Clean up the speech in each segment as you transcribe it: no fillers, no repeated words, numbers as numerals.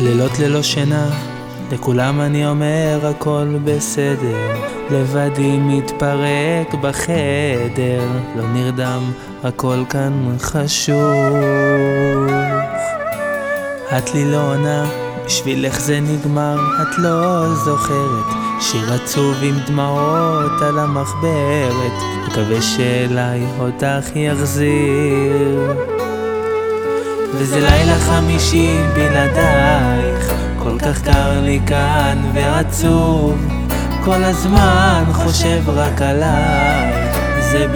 לילות ללא שינה, לכולם אני אומר הכל בסדר. לבדי מתפרק בחדר, לא נרדם, הכל כאן חשוך. את לי לא עונה, בשבילך זה נגמר, את לא זוכרת. שיר עצוב עם דמעות על המחברת, מקווה שאליי אותך יחזיר. וזה לילה חמישי בלעדייך, כל כך קר לי כאן ועצוב. כל הזמן חושב רק עלייך, זה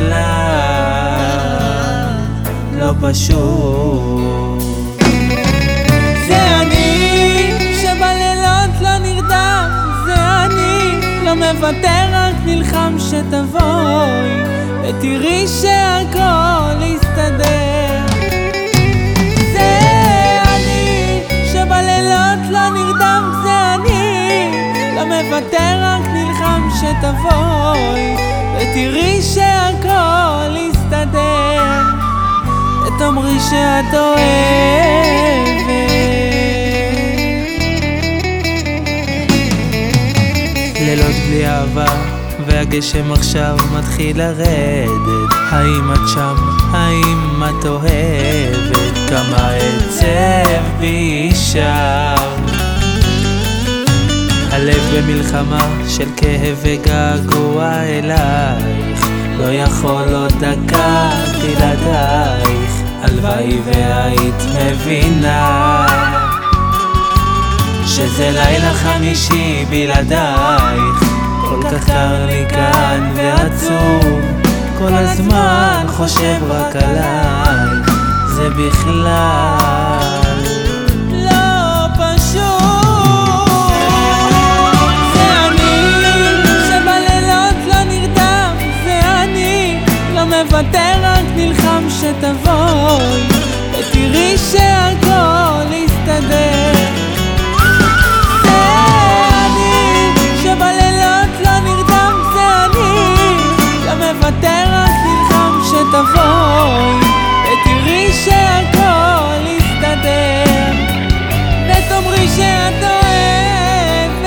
בכלל לא פשוט. זה אני שבלילות לא נרדם, זה אני לא מוותר, רק נלחם שתבואי ותראי שהכל יסתדר. זה אני שבלילות לא נרדם, זה אני לא מוותר, רק נלחם שתבואי ותראי שהכל יסתדר. ותאמרי שאת אוהבת. לילות בלי אהבה, והגשם עכשיו מתחיל לרדת. האם את שם? האם את אוהבת? כמה עצב בי שם. הלב במלחמה של כאב וגעגוע אלייך, לא יכול עוד דקה בלעדייך. הלוואי והיית מבינה שזה לילה חמישי בלעדייך. כל כך קר לי כאן ועצוב, כל הזמן חושב רק עלייך, זה בכלל לא פשוט. זה אני שבלילות לא נרדם, זה אני לא מוותר, רק נלחם שתבואי ותראי שהכל יסתדר. תבואי ותראי שהכל יסתדר. ותאמרי שאת אוהבת.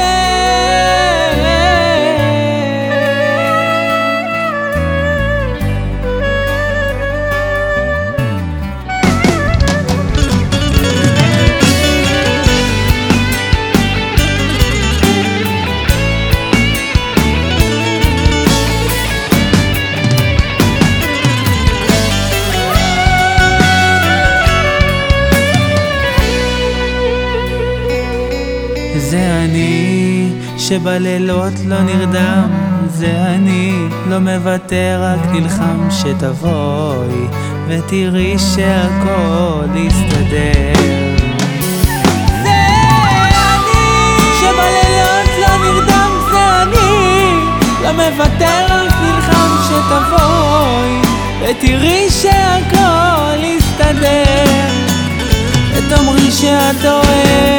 זה אני שבלילות לא נרדם, זה אני לא מוותר, רק נלחם שתבואי ותראי שהכל יסתדר. זה אני שבלילות לא נרדם, זה אני לא מוותר, רק נלחם שתבואי ותראי שהכל יסתדר. ותאמרי שאת אוהבת.